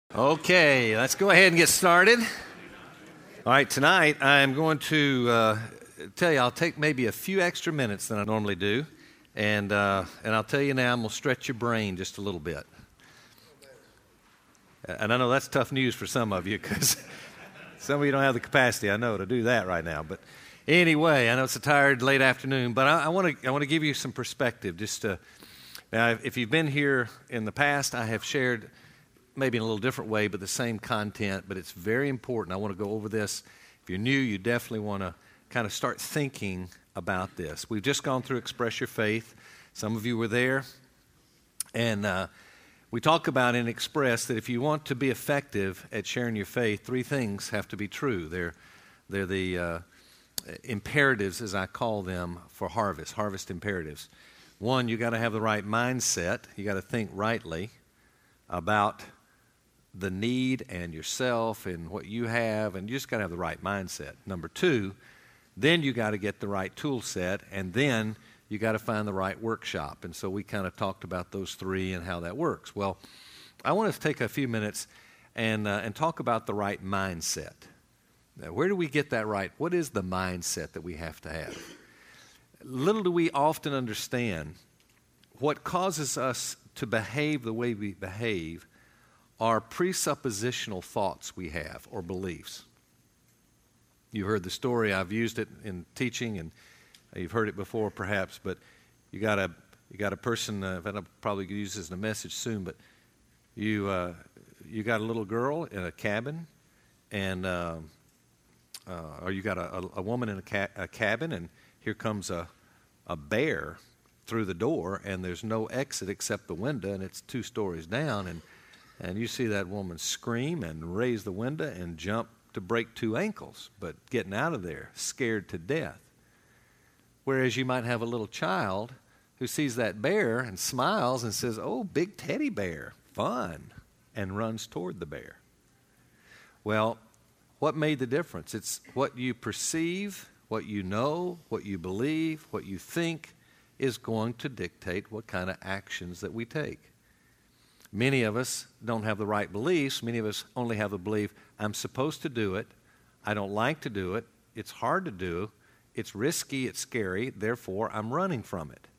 Okay, let's go ahead and get started. All right, tonight I'm going to tell you I'll take maybe a few extra minutes than I normally do, and I'll tell you now I'm going to stretch your brain just a little bit. And I know that's tough news for some of you because some of you don't have the capacity, I know, to do that right now. But anyway, I know it's a tired late afternoon, but I want to give you some perspective. Now, if you've been here in the past, I have shared maybe in a little different way, but the same content, but it's very important. I want to go over this. If you're new, you definitely want to kind of start thinking about this. We've just gone through Express Your Faith. Some of you were there. And we talk about in Express that if you want to be effective at sharing your faith, three things have to be true. They're the imperatives, as I call them, for harvest imperatives. One, you got to have the right mindset. You got to think rightly about the need and yourself and what you have, and you just got to have the right mindset. Number two, then you got to get the right tool set, and then you got to find the right workshop. And so we kind of talked about those three and how that works. Well, I want to take a few minutes and talk about the right mindset. Now, where do we get that right? What is the mindset that we have to have? Little do we often understand what causes us to behave the way we behave are presuppositional thoughts we have or beliefs. You've heard the story. I've used it in teaching, and you've heard it before perhaps, but you got a person, I'll probably use this in a message soon, but you got a little girl in a cabin, and or you got a woman in a cabin, and here comes a bear through the door, and there's no exit except the window, and it's 2 stories down, and you see that woman scream and raise the window and jump to break 2 ankles, but getting out of there, scared to death. Whereas you might have a little child who sees that bear and smiles and says, "Oh, big teddy bear, fun," and runs toward the bear. Well, what made the difference? It's what you perceive, what you know, what you believe, what you think is going to dictate what kind of actions that we take. Many of us don't have the right beliefs. Many of us only have the belief, I'm supposed to do it. I don't like to do it. It's hard to do. It's risky. It's scary. Therefore, I'm running from it.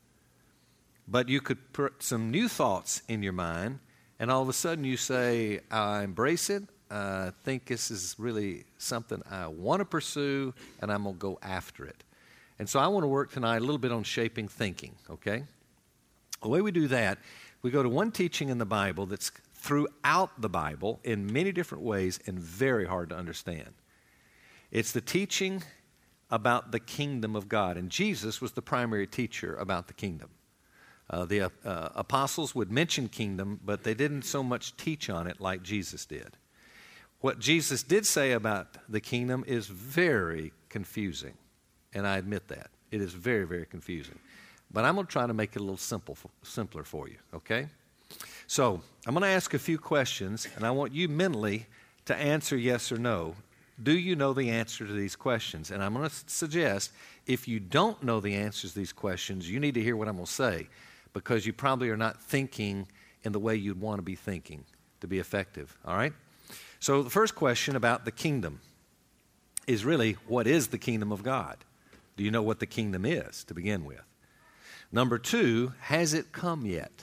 But you could put some new thoughts in your mind, and all of a sudden you say, I embrace it. I think this is really something I want to pursue, and I'm going to go after it. And so I want to work tonight a little bit on shaping thinking, okay? The way we do that, we go to one teaching in the Bible that's throughout the Bible in many different ways and very hard to understand. It's the teaching about the kingdom of God. And Jesus was the primary teacher about the kingdom. The apostles would mention kingdom, but they didn't so much teach on it like Jesus did. What Jesus did say about the kingdom is very confusing. And I admit that. It is very, very confusing. But I'm going to try to make it a little simpler for you, okay? So I'm going to ask a few questions, and I want you mentally to answer yes or no. Do you know the answer to these questions? And I'm going to suggest if you don't know the answers to these questions, you need to hear what I'm going to say because you probably are not thinking in the way you'd want to be thinking to be effective, all right? So the first question about the kingdom is really, what is the kingdom of God? Do you know what the kingdom is to begin with? Number 2, has it come yet?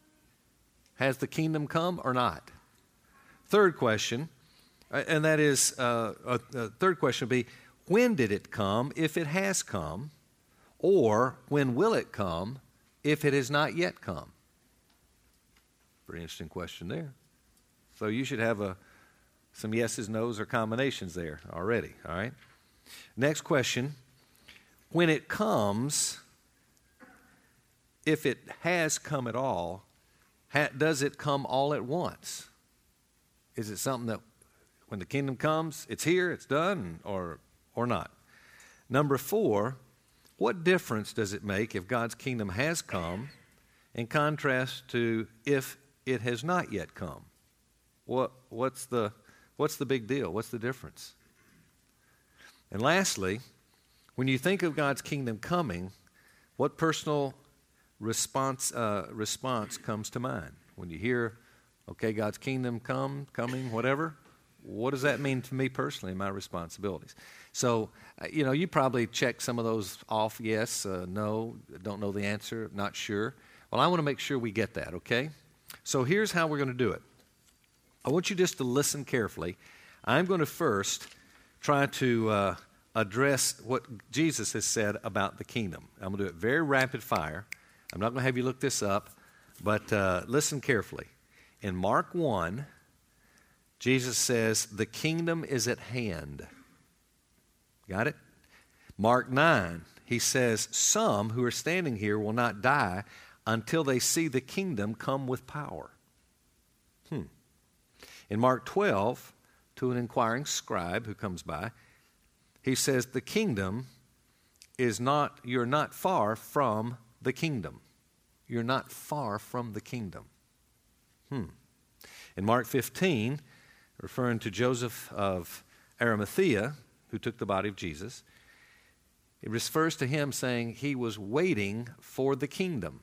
Has the kingdom come or not? Third question, and that is, third question would be, when did it come if it has come? Or when will it come if it has not yet come? Pretty interesting question there. So you should have some yeses, nos, or combinations there already, all right? Next question, when it comes, if it has come at all, does it come all at once? Is it something that when the kingdom comes, it's here, it's done, or not? Number 4, what difference does it make if God's kingdom has come in contrast to if it has not yet come? What's the big deal? What's the difference? And lastly, when you think of God's kingdom coming, what personal response comes to mind? When you hear Okay, God's kingdom coming, whatever. What does that mean to me personally, my responsibilities? So, you probably check some of those off, yes, no, don't know the answer, not sure. Well, I want to make sure we get that, okay? So here's how we're going to do it. I want you just to listen carefully. I'm going to first try to address what Jesus has said about the kingdom. I'm going to do it very rapid fire. I'm not going to have you look this up, but listen carefully. In Mark 1, Jesus says, the kingdom is at hand. Got it? Mark 9, he says, some who are standing here will not die until they see the kingdom come with power. In Mark 12, to an inquiring scribe who comes by, he says, the kingdom is not, you're not far from the kingdom. You're not far from the kingdom. In Mark 15, referring to Joseph of Arimathea, who took the body of Jesus, it refers to him saying he was waiting for the kingdom.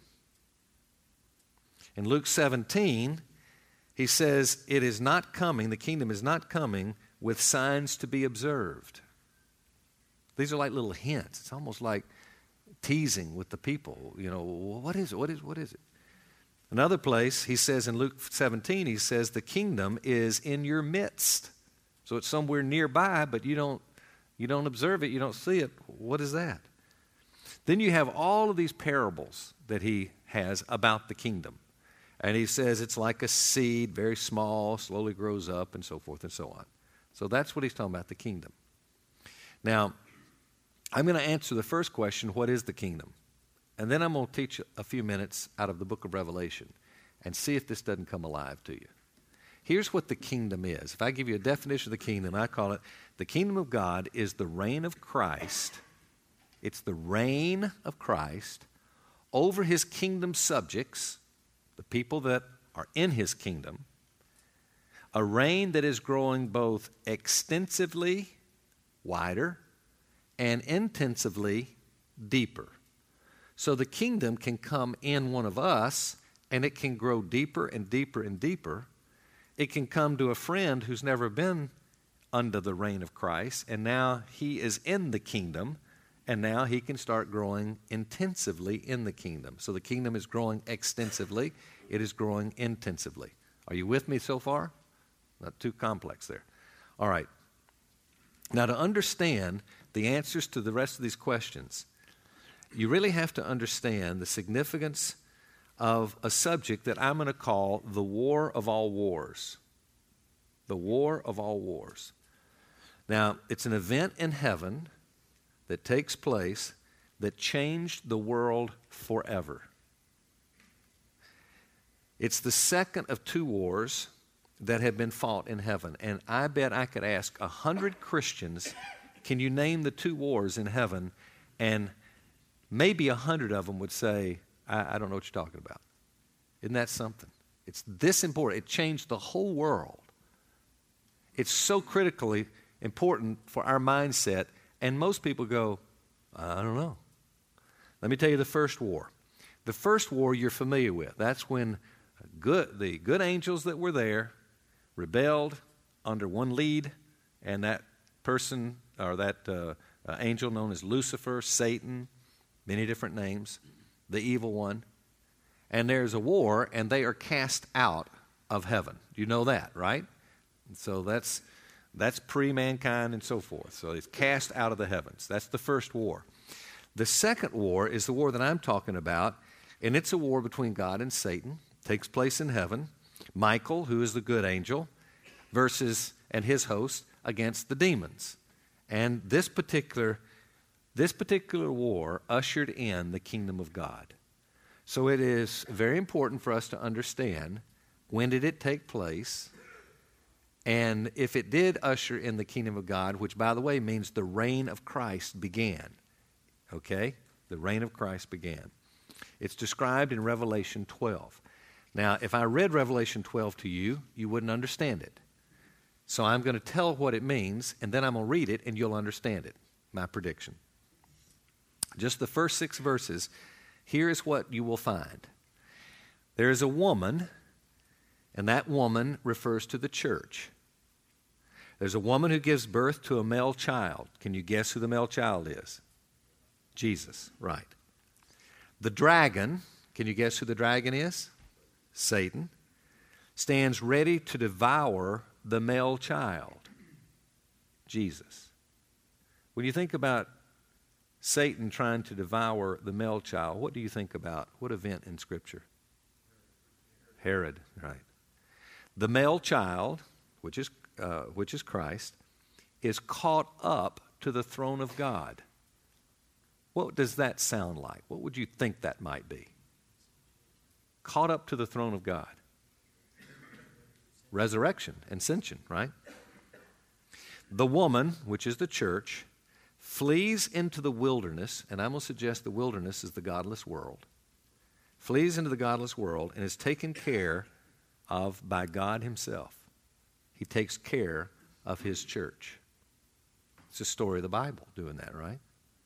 In Luke 17, he says it is not coming, the kingdom is not coming with signs to be observed. These are like little hints. It's almost like teasing with the people. What is it? What is it? Another place, he says in Luke 17, he says the kingdom is in your midst. So it's somewhere nearby, but you don't observe it, you don't see it. What is that? Then you have all of these parables that he has about the kingdom. And he says it's like a seed, very small, slowly grows up, and so forth and so on. So that's what he's talking about, the kingdom. Now, I'm going to answer the first question, what is the kingdom? And then I'm going to teach a few minutes out of the book of Revelation and see if this doesn't come alive to you. Here's what the kingdom is. If I give you a definition of the kingdom, I call it the kingdom of God is the reign of Christ. It's the reign of Christ over his kingdom subjects, the people that are in his kingdom, a reign that is growing both extensively wider and intensively deeper. So the kingdom can come in one of us, and it can grow deeper and deeper and deeper. It can come to a friend who's never been under the reign of Christ, and now he is in the kingdom, and now he can start growing intensively in the kingdom. So the kingdom is growing extensively. It is growing intensively. Are you with me so far? Not too complex there. All right. Now, to understand the answers to the rest of these questions, you really have to understand the significance of a subject that I'm going to call the war of all wars. The war of all wars. Now, it's an event in heaven that takes place that changed the world forever. It's the second of two wars that have been fought in heaven. And I bet I could ask 100 Christians, can you name the two wars in heaven? And maybe 100 of them would say, I don't know what you're talking about. Isn't that something? It's this important. It changed the whole world. It's so critically important for our mindset. And most people go, I don't know. Let me tell you the first war. The first war you're familiar with. That's when the good angels that were there rebelled under one lead, and that person, or that angel known as Lucifer, Satan, many different names, the evil one. And there's a war, and they are cast out of heaven. You know that, right? So that's pre-mankind and so forth. So it's cast out of the heavens. That's the first war. The second war is the war that I'm talking about, and it's a war between God and Satan. It takes place in heaven. Michael, who is the good angel, and his host against the demons. And this particular war ushered in the kingdom of God. So it is very important for us to understand, when did it take place? And if it did usher in the kingdom of God, which, by the way, means the reign of Christ began. Okay? The reign of Christ began. It's described in Revelation 12. Now, if I read Revelation 12 to you, you wouldn't understand it. So I'm going to tell what it means, and then I'm going to read it, and you'll understand it. My prediction. Just the first 6 verses, here is what you will find. There is a woman And that woman refers to the church. There's a woman who gives birth to a male child. Can you guess who the male child is? Jesus, right. The dragon, can you guess who the dragon is? Satan. Stands ready to devour the male child. Jesus. When you think about Satan trying to devour the male child, what do you think about? What event in Scripture? Herod, right. The male child, which is Christ, is caught up to the throne of God. What does that sound like? What would you think that might be? Caught up to the throne of God. Resurrection, ascension, right? The woman, which is the church, flees into the wilderness, and I'm going to suggest the wilderness is the godless world, flees into the godless world and is taken care of by God himself. He takes care of his church. It's the story of the Bible doing that, right?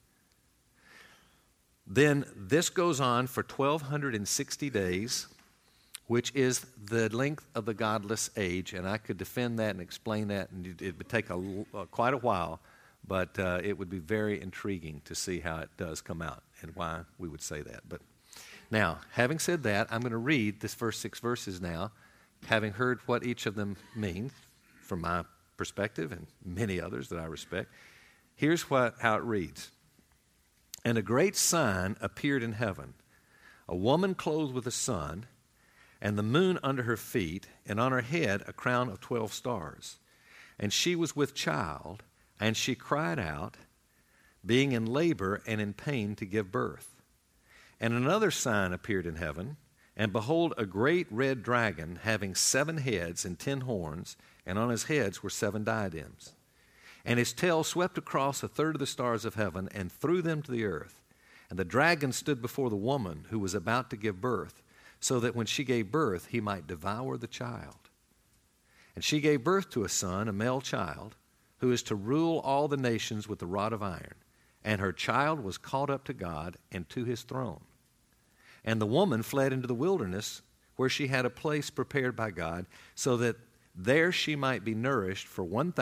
Then this goes on for 1,260 days, which is the length of the godless age. And I could defend that and explain that, and it would take quite a while, but it would be very intriguing to see how it does come out and why we would say that. But now, having said that, I'm going to read this first 6 verses now, having heard what each of them mean from my perspective and many others that I respect. Here's how it reads. And a great sign appeared in heaven, a woman clothed with the sun, and the moon under her feet, and on her head a crown of 12 stars. And she was with child, and she cried out, being in labor and in pain to give birth. And another sign appeared in heaven, and behold, a great red dragon, having 7 heads and 10 horns, and on his heads were 7 diadems. And his tail swept across 1/3 of the stars of heaven and threw them to the earth. And the dragon stood before the woman who was about to give birth, so that when she gave birth, he might devour the child. And she gave birth to a son, a male child, who is to rule all the nations with the rod of iron. And her child was caught up to God and to his throne. And the woman fled into the wilderness, where she had a place prepared by God, so that there she might be nourished for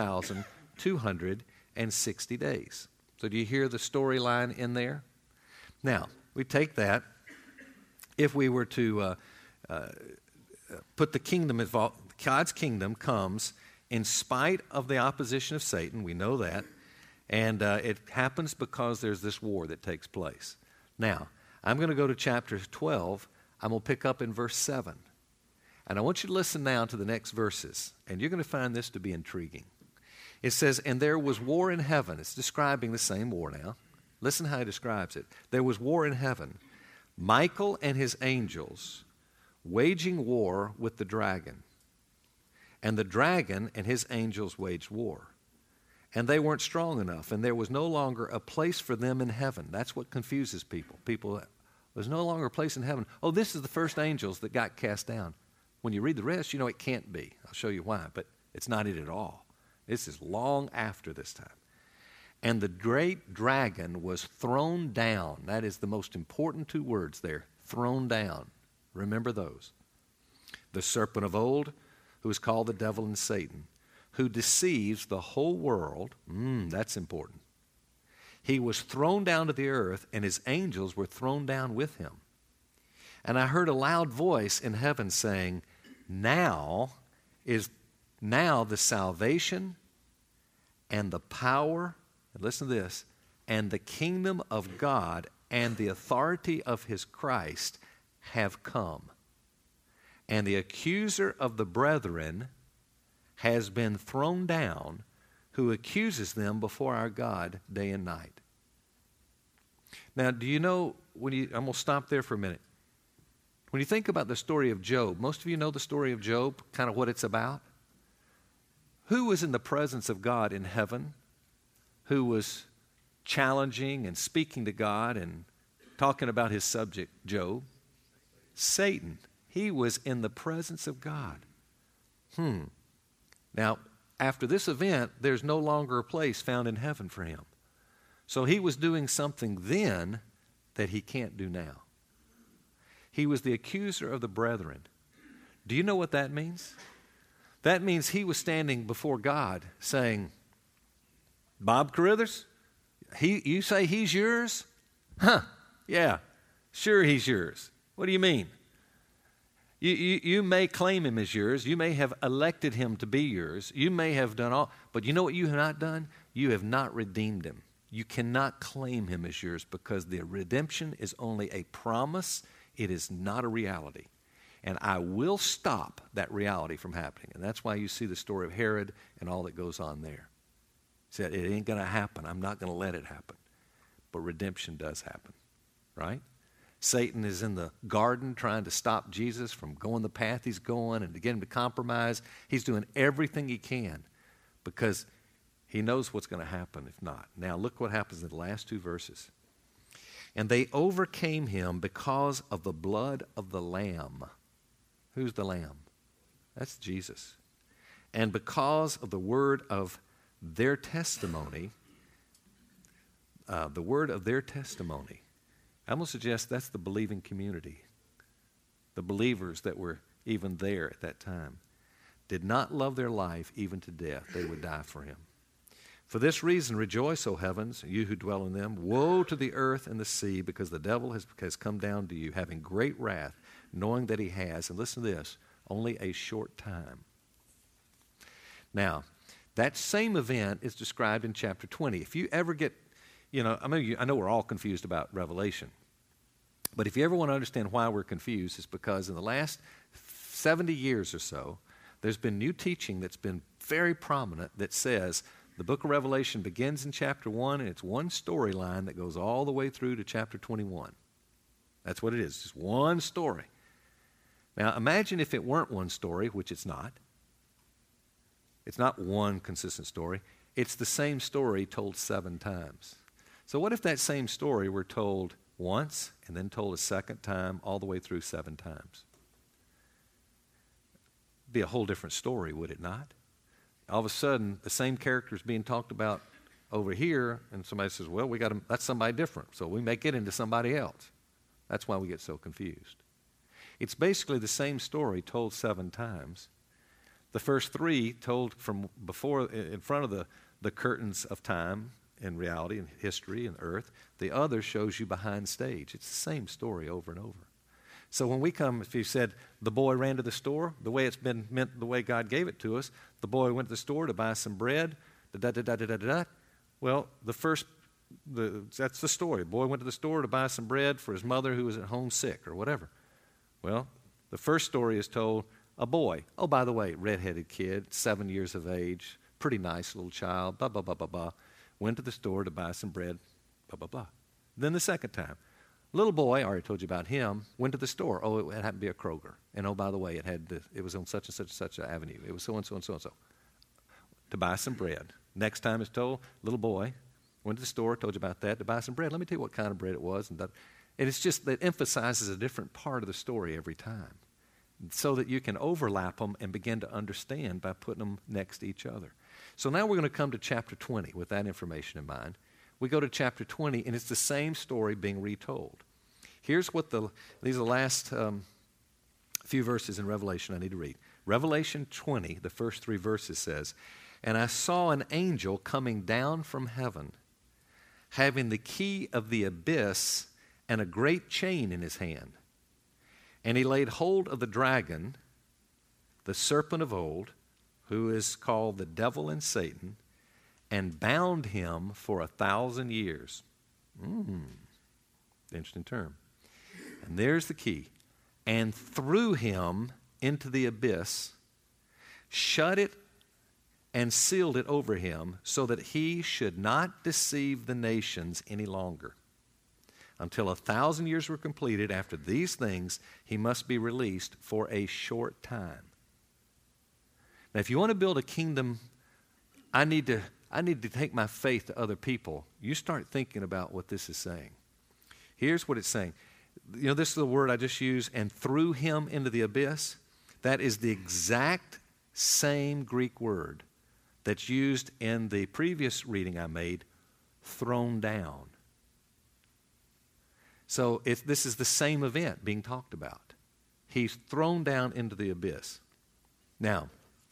1,260 days. So do you hear the storyline in there? Now, we take that. If we were to put the kingdom involved, God's kingdom comes in spite of the opposition of Satan. We know that. And it happens because there's this war that takes place. Now, I'm going to go to chapter 12. I'm going to pick up in verse 7. And I want you to listen now to the next verses. And you're going to find this to be intriguing. It says, and there was war in heaven. It's describing the same war now. Listen how he describes it. There was war in heaven. Michael and his angels waging war with the dragon. And the dragon and his angels waged war. And they weren't strong enough, and there was no longer a place for them in heaven. That's what confuses people. There's no longer a place in heaven. Oh, this is the first angels that got cast down. When you read the rest, you know it can't be. I'll show you why, but it's not it at all. This is long after this time. And the great dragon was thrown down. That is the most important 2 words there, thrown down. Remember those. The serpent of old, who is called the devil and Satan, who deceives the whole world. That's important. He was thrown down to the earth, and his angels were thrown down with him. And I heard a loud voice in heaven saying, now the salvation and the power, and listen to this, and the kingdom of God and the authority of his Christ have come. And the accuser of the brethren has been thrown down, who accuses them before our God day and night. Now, do you know, I'm going to stop there for a minute. When you think about the story of Job, most of you know the story of Job, kind of what it's about. Who was in the presence of God in heaven, who was challenging and speaking to God and talking about his subject, Job? Satan. He was in the presence of God. Now, after this event, there's no longer a place found in heaven for him. So he was doing something then that he can't do now. He was the accuser of the brethren. Do you know what that means? That means he was standing before God saying, Bob Carruthers, you say he's yours? Huh, yeah, sure he's yours. What do you mean? You may claim him as yours. You may have elected him to be yours. You may have done all. But you know what you have not done? You have not redeemed him. You cannot claim him as yours because the redemption is only a promise. It is not a reality. And I will stop that reality from happening. And that's why you see the story of Herod and all that goes on there. He said, it ain't going to happen. I'm not going to let it happen. But redemption does happen, right? Satan is in the garden trying to stop Jesus from going the path he's going and to get him to compromise. He's doing everything he can because he knows what's going to happen if not. Now look what happens in the last two verses. And they overcame him because of the blood of the Lamb. Who's the Lamb? That's Jesus. And because of the word of their testimony, I'm going to suggest that's the believing community. The believers that were even there at that time did not love their life even to death. They would die for him. For this reason, rejoice, O heavens, you who dwell in them. Woe to the earth and the sea, because the devil has come down to you, having great wrath, knowing that he has, and listen to this, only a short time. Now, that same event is described in chapter 20. If you ever get, I know we're all confused about Revelation, but if you ever want to understand why we're confused, it's because in the last 70 years or so, there's been new teaching that's been very prominent that says the book of Revelation begins in chapter 1, and it's one storyline that goes all the way through to chapter 21. That's what it is, just one story. Now, imagine if it weren't one story, which it's not. It's not one consistent story. It's the same story told 7 times. So what if that same story were told once and then told a second time all the way through 7 times? It'd be a whole different story, would it not? All of a sudden, the same character is being talked about over here, and somebody says, well, that's somebody different, so we make it into somebody else. That's why we get so confused. It's basically the same story told 7 times. The first 3 told from before, in front of the curtains of time and reality and history and earth. The other shows you behind stage. It's the same story over and over. So when we come, if you said the boy ran to the store, the way it's been meant, the way God gave it to us, the boy went to the store to buy some bread, well, that's the story. The boy went to the store to buy some bread for his mother who was at home sick or whatever. Well, the first story is told, a boy, oh, by the way, redheaded kid, 7 years of age, pretty nice little child, blah, blah, blah, blah, blah, went to the store to buy some bread, blah, blah, blah. Then the second time, little boy, I already told you about him, went to the store. Oh, it happened to be a Kroger. And oh, by the way, it was on such and such and such an avenue. It was so-and-so and so-and-so. To buy some bread. Next time it's told, little boy, went to the store, told you about that, to buy some bread. Let me tell you what kind of bread it was. And it's just that emphasizes a different part of the story every time so that you can overlap them and begin to understand by putting them next to each other. So now we're going to come to chapter 20 with that information in mind. We go to chapter 20, and it's the same story being retold. Here's what these are the last few verses in Revelation I need to read. Revelation 20, the first 3 verses says, and I saw an angel coming down from heaven, having the key of the abyss and a great chain in his hand. And he laid hold of the dragon, the serpent of old, who is called the devil and Satan, and bound him for 1,000 years. Interesting term. And there's the key. And threw him into the abyss, shut it and sealed it over him, so that he should not deceive the nations any longer. Until 1,000 years were completed, after these things, he must be released for a short time. Now, if you want to build a kingdom, I need to take my faith to other people. You start thinking about what this is saying. Here's what it's saying. This is the word I just used, and threw him into the abyss. That is the exact same Greek word that's used in the previous reading I made, thrown down. So this is the same event being talked about. He's thrown down into the abyss. Now,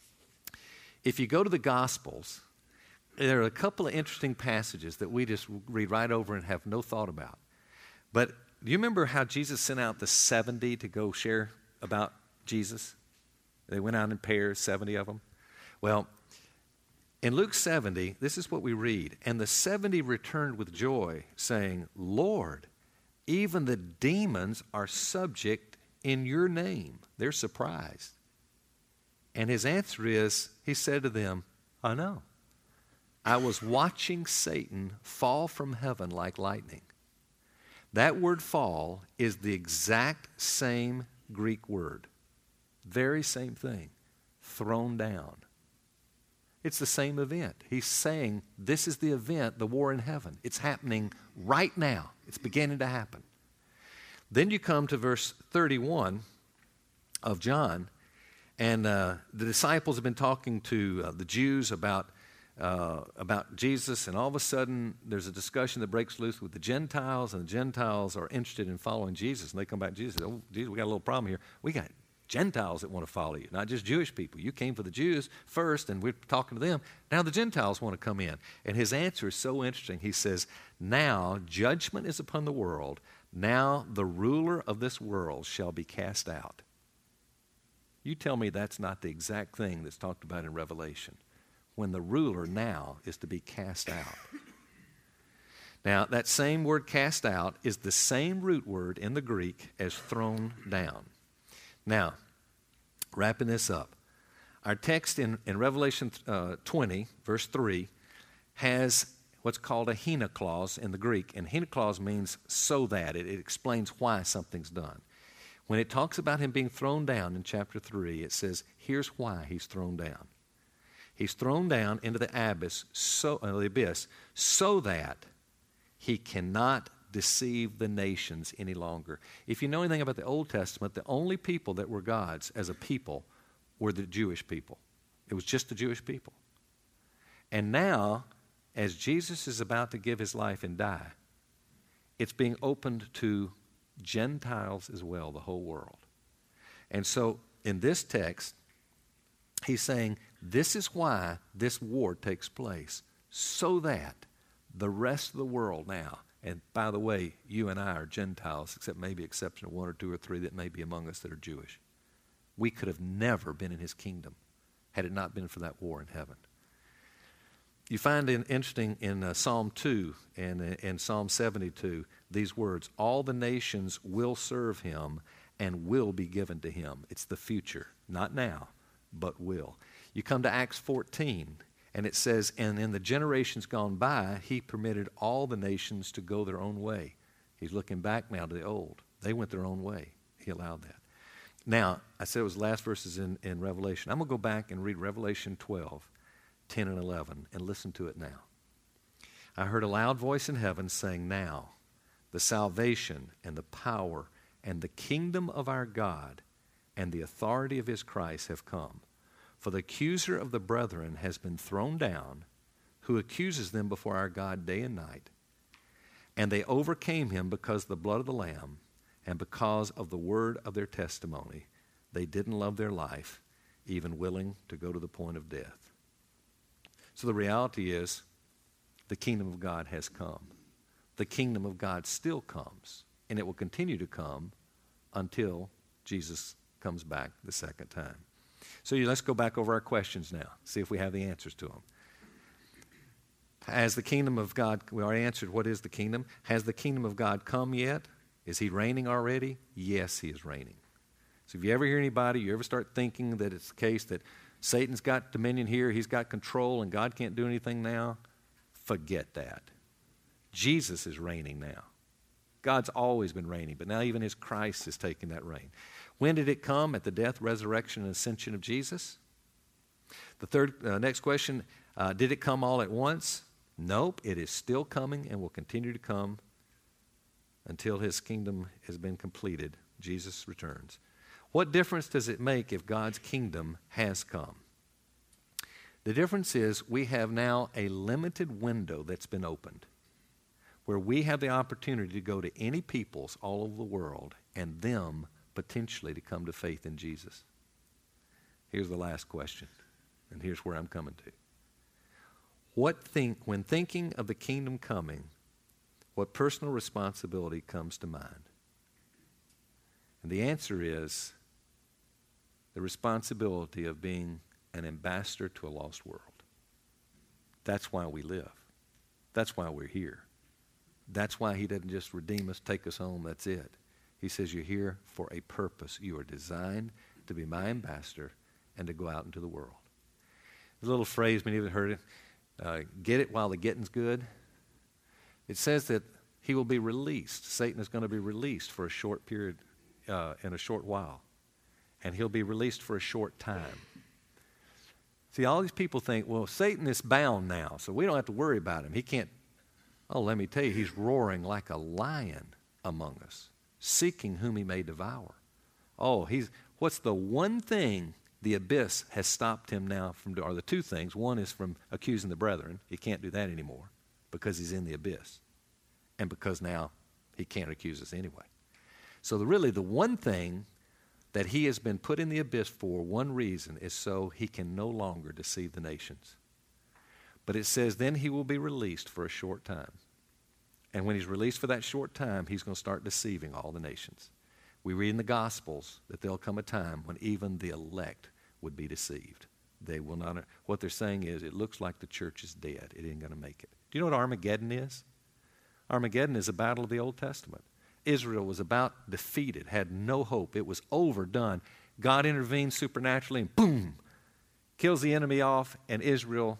if you go to the Gospels, there are a couple of interesting passages that we just read right over and have no thought about. But do you remember how Jesus sent out the 70 to go share about Jesus? They went out in pairs, 70 of them. Well, in Luke 70, this is what we read. And the 70 returned with joy, saying, Lord, even the demons are subject in your name. They're surprised. And his answer is, he said to them, I know. I was watching Satan fall from heaven like lightning. That word fall is the exact same Greek word. Very same thing. Thrown down. It's the same event. He's saying this is the event, the war in heaven. It's happening right now. It's beginning to happen. Then you come to verse 31 of John, and the disciples have been talking to the Jews about Jesus, and all of a sudden there's a discussion that breaks loose with the Gentiles, and the Gentiles are interested in following Jesus, and they come back to Jesus and say, oh, Jesus, we got a little problem here. We got Gentiles that want to follow you, not just Jewish people. You came for the Jews first, and we're talking to them. Now the Gentiles want to come in. And his answer is so interesting. He says, now judgment is upon the world. Now the ruler of this world shall be cast out. You tell me that's not the exact thing that's talked about in Revelation, when the ruler now is to be cast out. Now, that same word cast out is the same root word in the Greek as thrown down. Now, wrapping this up, our text in Revelation 20, verse 3, has what's called a hina clause in the Greek. And hina clause means so that. It explains why something's done. When it talks about him being thrown down in chapter 3, it says, here's why he's thrown down. He's thrown down into the abyss, so that he cannot deceive the nations any longer. If you know anything about the Old Testament, the only people that were God's as a people were the Jewish people. It was just the Jewish people. And now, as Jesus is about to give his life and die, it's being opened to Gentiles as well, the whole world. And so, in this text, he's saying, this is why this war takes place, so that the rest of the world now, and by the way, you and I are Gentiles, except maybe exception of one or two or three that may be among us that are Jewish. We could have never been in his kingdom had it not been for that war in heaven. You find it interesting in Psalm 2 and in Psalm 72, these words, all the nations will serve him and will be given to him. It's the future, not now, but will. You come to Acts 14, and it says, and in the generations gone by, he permitted all the nations to go their own way. He's looking back now to the old. They went their own way. He allowed that. Now, I said it was the last verses in Revelation. I'm going to go back and read Revelation 12, 10 and 11, and listen to it now. I heard a loud voice in heaven saying, now, the salvation and the power and the kingdom of our God and the authority of his Christ have come. For the accuser of the brethren has been thrown down, who accuses them before our God day and night. And they overcame him because of the blood of the Lamb and because of the word of their testimony. They didn't love their life, even willing to go to the point of death. So the reality is, the kingdom of God has come. The kingdom of God still comes, and it will continue to come until Jesus comes back the second time. So let's go back over our questions now, see if we have the answers to them. Has the kingdom of God, we already answered what is the kingdom. Has the kingdom of God come yet? Is he reigning already? Yes, he is reigning. So if you ever hear anybody, you ever start thinking that it's the case that Satan's got dominion here, he's got control, and God can't do anything now, forget that. Jesus is reigning now. God's always been reigning, but now even his Christ is taking that reign. When did it come? At the death, resurrection, and ascension of Jesus? The next question, did it come all at once? Nope, it is still coming and will continue to come until his kingdom has been completed. Jesus returns. What difference does it make if God's kingdom has come? The difference is we have now a limited window that's been opened where we have the opportunity to go to any peoples all over the world and them potentially to come to faith in Jesus? Here's the last question, and here's where I'm coming to. When thinking of the kingdom coming, what personal responsibility comes to mind? And the answer is the responsibility of being an ambassador to a lost world. That's why we live. That's why we're here. That's why he doesn't just redeem us, take us home, that's it. He says you're here for a purpose. You are designed to be my ambassador and to go out into the world. A little phrase, many of you have heard it, get it while the getting's good. It says that he will be released. Satan is going to be released for a short period, in a short while. And he'll be released for a short time. See, all these people think, well, Satan is bound now, so we don't have to worry about him. He can't. Oh, let me tell you, he's roaring like a lion among us, seeking whom he may devour. Oh, what's the one thing the abyss has stopped him now from doing? Or the two things. One is from accusing the brethren. He can't do that anymore because he's in the abyss. And because now he can't accuse us anyway. So really the one thing that he has been put in the abyss for, one reason, is so he can no longer deceive the nations. But it says then he will be released for a short time. And when he's released for that short time, he's going to start deceiving all the nations. We read in the Gospels that there'll come a time when even the elect would be deceived. They will not. What they're saying is, it looks like the church is dead. It ain't going to make it. Do you know what Armageddon is? Armageddon is a battle of the Old Testament. Israel was about defeated, had no hope. It was overdone. God intervened supernaturally and boom, kills the enemy off, and Israel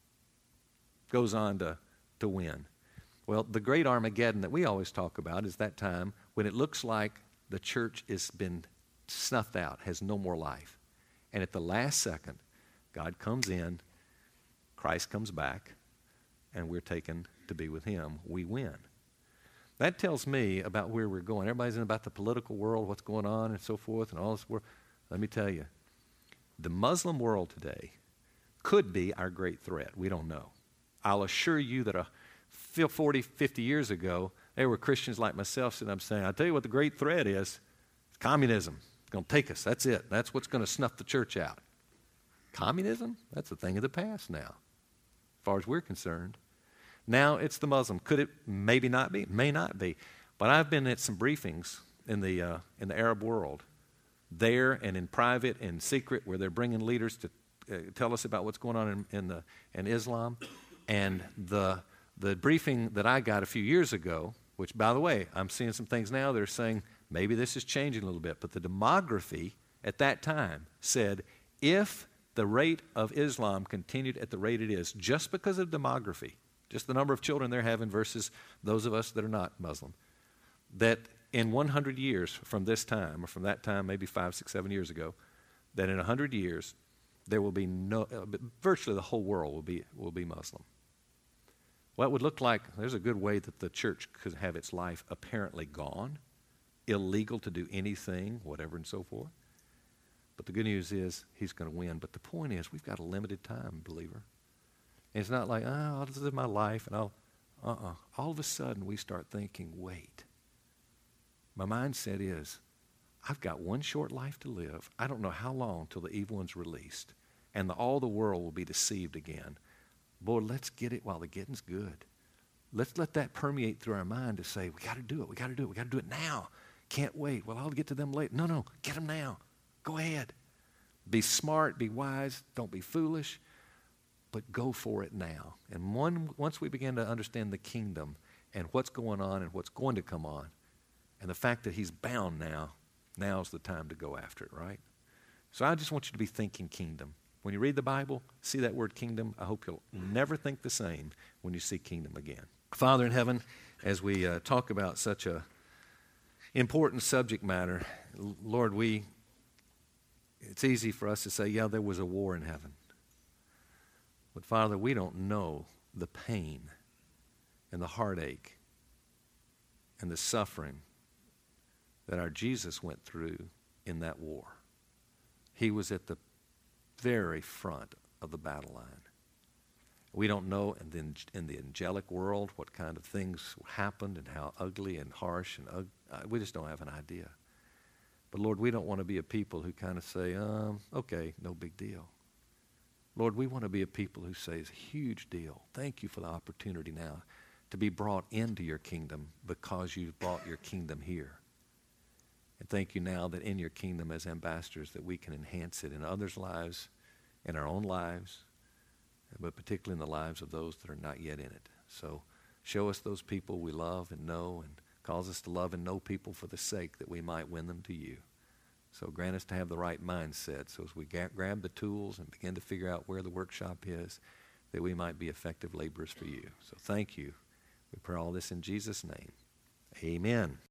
goes on to win. Well, the great Armageddon that we always talk about is that time when it looks like the church has been snuffed out, has no more life. And at the last second, God comes in, Christ comes back, and we're taken to be with him. We win. That tells me about where we're going. Everybody's in about the political world, what's going on and so forth and all this world. Let me tell you, the Muslim world today could be our great threat. We don't know. I'll assure you that 40, 50 years ago, there were Christians like myself sitting up saying, I'll tell you what the great threat is. It's communism. It's going to take us. That's it. That's what's going to snuff the church out. Communism? That's a thing of the past now, as far as we're concerned. Now it's the Muslim. Could it maybe not be? May not be. But I've been at some briefings in the Arab world, there and in private and secret, where they're bringing leaders to tell us about what's going on in Islam. And the briefing that I got a few years ago, which, by the way, I'm seeing some things now that are saying maybe this is changing a little bit, but the demography at that time said if the rate of Islam continued at the rate it is, just because of demography, just the number of children they're having versus those of us that are not Muslim, that in 100 years from this time, or from that time, maybe 5, 6, 7 years ago, that in 100 years, there will be virtually the whole world will be Muslim. Well, it would look like there's a good way that the church could have its life apparently gone, illegal to do anything, whatever and so forth. But the good news is he's going to win. But the point is we've got a limited time, believer. And it's not like, I'll just live my life and All of a sudden we start thinking, wait. My mindset is, I've got one short life to live. I don't know how long till the evil one's released. And all the world will be deceived again. Boy, let's get it while the getting's good. Let's let that permeate through our mind to say, we got to do it, we got to do it, we got to do it now. Can't wait. Well, I'll get to them later. No, get them now. Go ahead. Be smart, be wise, don't be foolish, but go for it now. And once we begin to understand the kingdom and what's going on and what's going to come on, and the fact that he's bound now's the time to go after it, right? So I just want you to be thinking kingdom. When you read the Bible, see that word kingdom, I hope you'll never think the same when you see kingdom again. Father in heaven, as we talk about such a important subject matter, Lord, it's easy for us to say, yeah, there was a war in heaven. But Father, we don't know the pain and the heartache and the suffering that our Jesus went through in that war. He was at the very front of the battle line. We don't know in the angelic world what kind of things happened and how ugly and harsh and we just don't have an idea. But Lord, we don't want to be a people who kind of say, okay, no big deal. Lord, we want to be a people who say it's a huge deal. Thank you for the opportunity now to be brought into your kingdom because you've brought your kingdom here. And thank you now that in your kingdom as ambassadors that we can enhance it in others' lives, in our own lives, but particularly in the lives of those that are not yet in it. So show us those people we love and know, and cause us to love and know people for the sake that we might win them to you. So grant us to have the right mindset, so as we grab the tools and begin to figure out where the workshop is, that we might be effective laborers for you. So thank you. We pray all this in Jesus' name. Amen.